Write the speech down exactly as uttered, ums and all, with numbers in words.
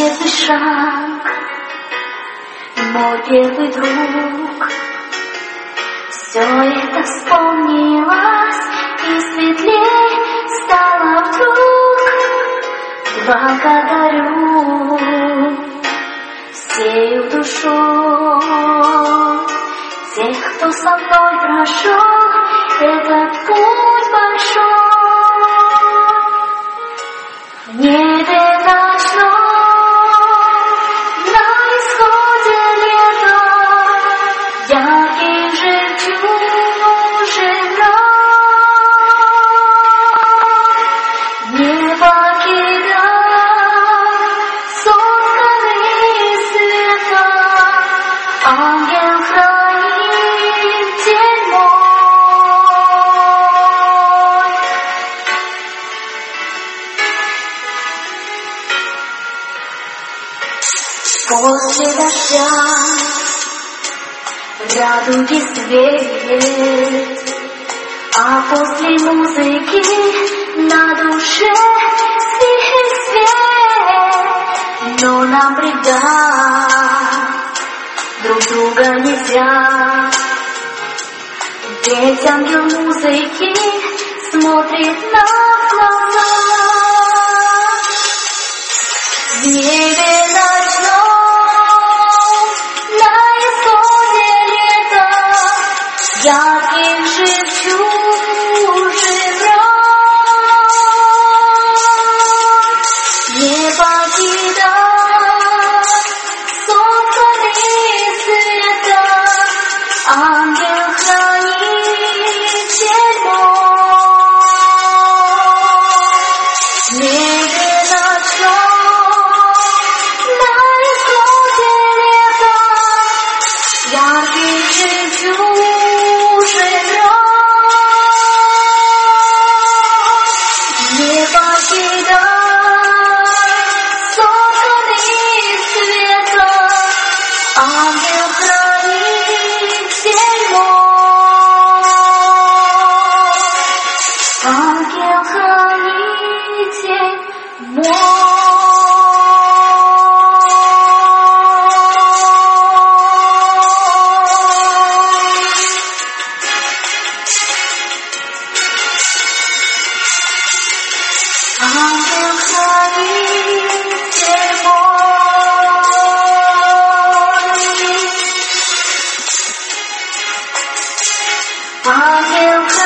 первый шаг, мой первый друг. Все это вспомнилось, и светлей стало вдруг. Благодарю всею душой тех, кто со мной прошел этот путь большой. В небе ночном, на исходе лета, яркий жемчужин рай, не покидай сотканный света, ангел хранит день мой. После дождя в радуге свет, а после музыки на душе тихий свет. Но нам предать друг друга нельзя, ведь ангел музыки смотрит нам в глаза. В небе ночном, на исходе лета, ярких жемчужин рай, не покидай сотканный света, ангел хранит день мой. В небе ночном, на исходе лета, ярких жемчужин рай, не покидай сотканный света, ангел хранит день мой. Ангел хранит день мой. Ангел хранит день мой. Ангел